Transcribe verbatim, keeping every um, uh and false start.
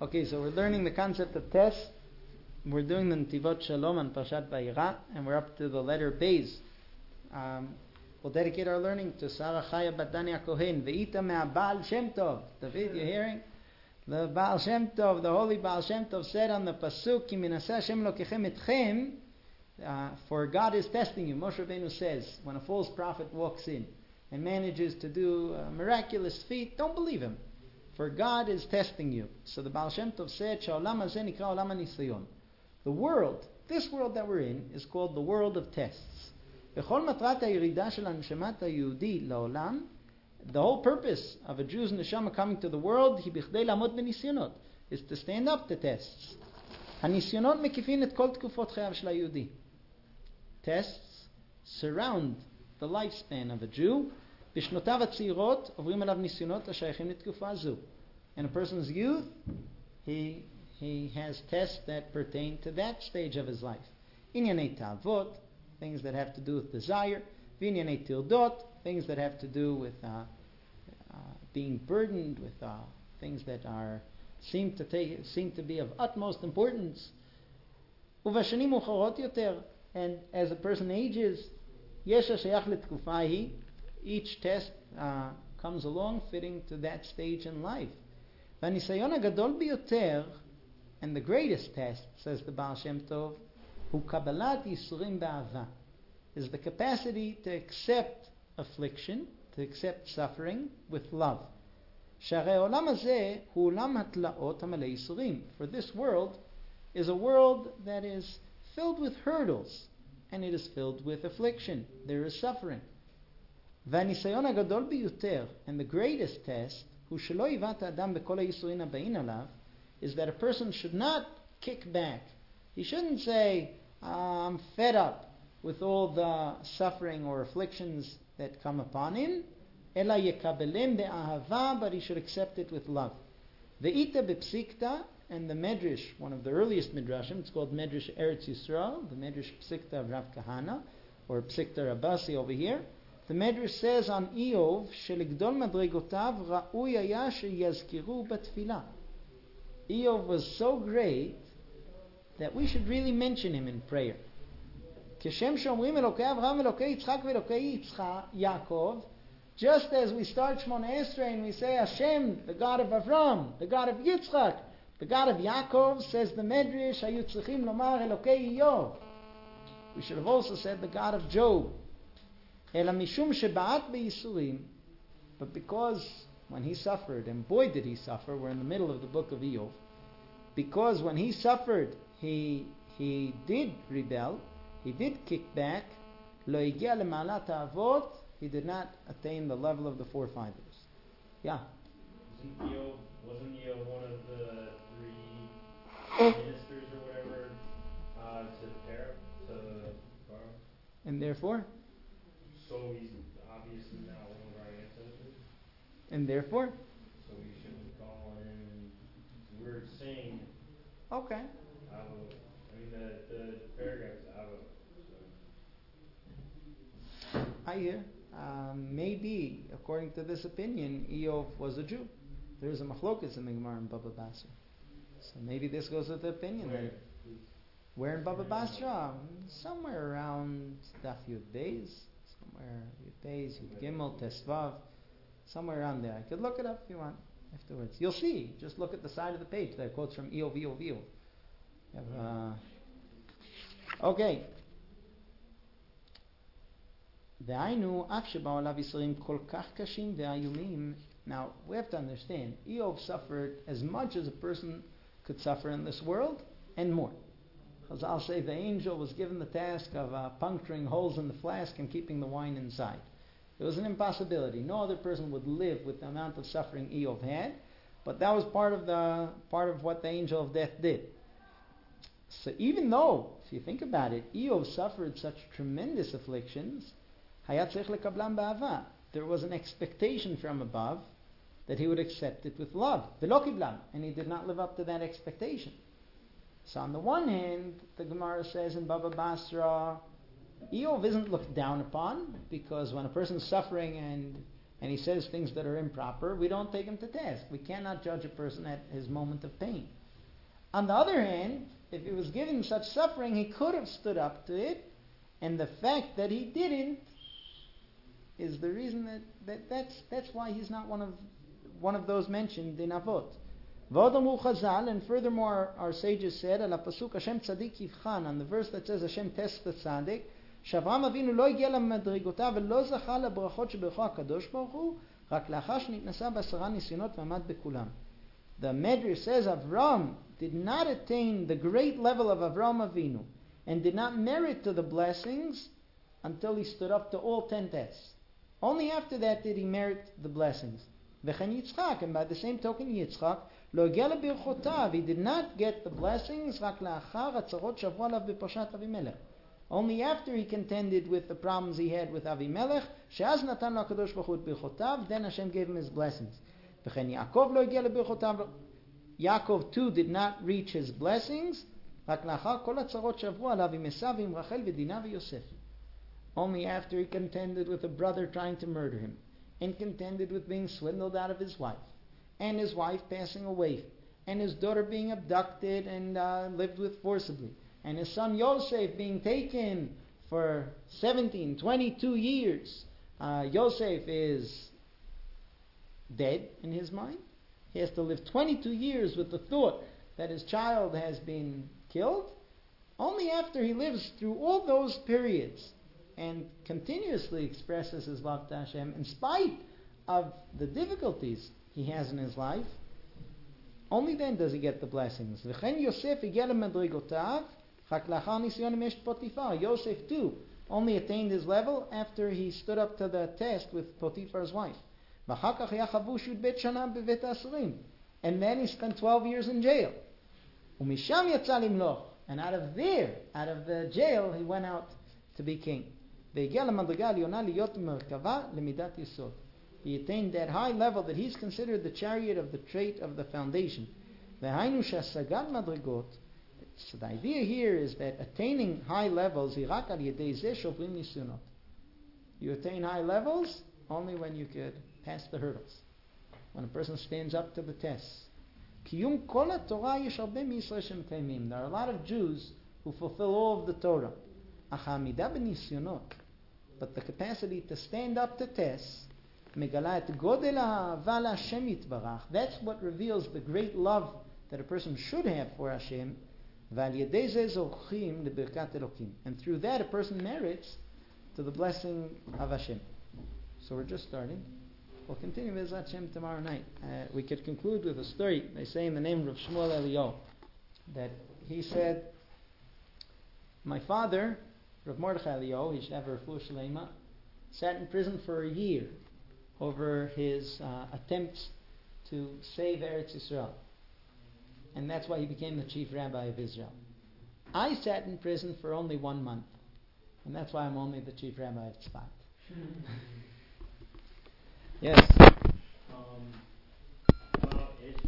Okay, so we're learning the concept of test. We're doing the Netivot Shalom on Parshat Vayera, and we're up to the letter Beis. Um, we'll dedicate our learning to Sarah Chaya Bat Dani HaKohen. Ve'ita me'a Baal Shem Tov. David, you hearing? The Baal Shem Tov, the holy Baal Shem Tov said on the Pasuk, Ki minaseh Hashem lokechem etchem, uh, for God is testing you. Moshe Rabbeinu says, when a false prophet walks in and manages to do a miraculous feat, don't believe him. For God is testing you. So the Baal Shem Tov said, Sha'olam hazeh nikra olam hanisayon. The world, this world that we're in, is called the world of tests. B'chol matrat ha'yirida shel haneshamat ha'yehudi la'olam, the whole purpose of a Jew's neshama coming to the world, hi bichdei la'amod b'nisyonot, is to stand up to tests. Hanisyonot mekifin et kol tkufot chayav shel ha'yehudi. Tests surround the lifespan of a Jew. בשנותיו הצעירות עוברים עליו ניסיונות השייכים לתקופה זו. In a person's youth, he he has tests that pertain to that stage of his life. ענייני תאוות, things that have to do with desire. וענייני טרדות, things that have to do with uh, uh, being burdened with uh, things that are seem to take seem to be of utmost importance. ובשנים מאוחרות יותר, and as a person ages, יש השייך לתקופה ההיא. Each test uh, comes along fitting to that stage in life. והניסיון הגדול ביותר, and the greatest test, says the Baal Shem Tov, הוא קבלת ייסורים באהבה, is the capacity to accept affliction, to accept suffering with love. שהרי העולם הזה הוא עולם התלאות המלא ייסורים. For this world is a world that is filled with hurdles, and it is filled with affliction. There is suffering. והניסיון הגדול ביותר, and the greatest test, הוא שלא יבעט האדם בכל הייסורים הבאים עליו, is that a person should not kick back. He shouldn't say, I'm fed up with all the suffering or afflictions that come upon him, אלא יקבלם באהבה, but he should accept it with love. ואיתה בפסיקתא, and the Medrash, one of the earliest Midrashim, it's called Medrash Eretz Yisrael, the Medrash Psikta of Rav Kahana, or Psikta Rabasi over here. The Medrash says on Eov, שלגדול מדרגותיו ראוי היה שיזכרו בתפילה. Eov was so great that we should really mention him in prayer. כשם שאומרים אלוקי אברהם אלוקי יצחק ואלוקי יעקב, just as we start Shmona Esrei and we say Hashem, the God of Avram, the God of Yitzchak, the God of Yaakov, says the Medrash, היו צריכים לומר אלוקי איוב. We should have also said the God of Job. אלא משום שבעט בייסורים, but because when he suffered, and boy did he suffer, we're in the middle of the book of Eov, because when he suffered, he he did rebel, he did kick back, לא הגיע למעלת האבות, he did not attain the level of the forefathers. Yeah? Wasn't Eov, wasn't Eov one of the three ministers or whatever uh, to Pharaoh, to Pharaoh? And therefore? So he's obviously not one of our ancestors. And therefore? So we shouldn't call him. We're saying. Okay. Avo. I mean the the paragraph is Avo. So. I hear. Um, maybe, according to this opinion, Eov was a Jew. There is a machlokas in the Gemara in Baba Basra. So maybe this goes with the opinion. Where? That where in Baba Basra? Somewhere around Daf Yud Beis. Somewhere, Yud Beis, Yud Gimel, Tesvav, somewhere around there. I could look it up if you want afterwards. You'll see. Just look at the side of the page. There are quotes from Eov, Eov, Eov. You have, uh, okay. דהיינו, אף שבאו עליו ייסורים כל כך קשים ואיומים. Now, we have to understand, Eov suffered as much as a person could suffer in this world, and more. Because I'll say the angel was given the task of uh, puncturing holes in the flask and keeping the wine inside. It was an impossibility. No other person would live with the amount of suffering Eov had, but that was part of the part of what the angel of death did. So even though, if you think about it, Eov suffered such tremendous afflictions, היה צריך לקבלם באהבה. There was an expectation from above that he would accept it with love. ולא קיבלם, and he did not live up to that expectation. So on the one hand, the Gemara says in Baba Basra, Eov isn't looked down upon, because when a person is suffering and and he says things that are improper, we don't take him to task. We cannot judge a person at his moment of pain. On the other hand, if he was given such suffering, he could have stood up to it, and the fact that he didn't is the reason that, that that's that's why he's not one of one of those mentioned in Avot. V'odamu Chazal, and furthermore our sages said, ala pasuk Hashem tzadik yivchan, on the verse that says Hashem tests the tzaddik, שאברהם אבינו לא הגיע למדרגותיו ולא זכה לברכות שברכו הקדוש ברוך הוא, רק לאחר שנתנסה בעשרה ניסיונות ועמד בכולם. The Medrash says Avram did not attain the great level of Avram Avinu and did not merit to the blessings until he stood up to all ten tests. Only after that did he merit the blessings. וכן יצחק, and by the same token Yitzchak, לא הגיע לברכותיו, he did not get the blessings רק לאחר הצרות שעברו עליו בפרשת אבימלך. Only after he contended with the problems he had with Avimelech, שאז נתן לו הקדוש ברוך הוא את ברכותיו, then Hashem gave him his blessings. וכן יעקב לא הגיע לברכותיו, Yaakov too did not reach his blessings, רק לאחר כל הצרות שעברו עליו עם עשיו ועם רחל ודינה ויוסף. Only after he contended with a brother trying to murder him, and contended with being swindled out of his wife, and his wife passing away, and his daughter being abducted and uh, lived with forcibly, and his son Yosef being taken for seventeen, twenty-two years. Uh, Yosef is dead in his mind. He has to live twenty-two years with the thought that his child has been killed. Only after he lives through all those periods and continuously expresses his love to Hashem, in spite of the difficulties he has in his life, only then does he get the blessings. וכן יוסף הגיע למדרגותיו, רק לאחר ניסיון עם אשת פוטיפר. Yosef too only attained his level after he stood up to the test with Potiphar's wife. ואחר כך היה חבוש י"ב שנה בבית האסורים. And then he spent twelve years in jail. ומשם יצא למלוך. And out of there, out of the jail, he went out to be king. והגיע למדרגה העליונה להיות מרכבה למידת יסוד. He attained that high level that he's considered the chariot of the trait of the foundation. והיינו שהשגת מדרגות, so the idea here is that attaining high levels, היא רק על ידי זה שעוברים ניסיונות. You attain high levels only when you could pass the hurdles. When a person stands up to the tests. קיום כל התורה יש הרבה מישראל שמקיימים. There are a lot of Jews who fulfill all of the Torah. אך העמידה בניסיונות, but the capacity to stand up to tests, מגלה את גודל האהבה להשם יתברך. That's what reveals the great love that a person should have for Hashem. ועל ידי זה זוכים לברכת אלוקים. And through that a person merits to the blessing of Hashem. So we're just starting. We'll continue with Hashem tomorrow night. Uh, we could conclude with a story. They say in the name of Shmuel Eliyahu that he said, my father, Rav Mordechai Eliyahu, he should have a refuah shleima, sat in prison for a year over his uh, attempts to save Eretz Yisrael. And that's why he became the chief rabbi of Israel. I sat in prison for only one month. And that's why I'm only the chief rabbi of Tzfat. Yes. Um,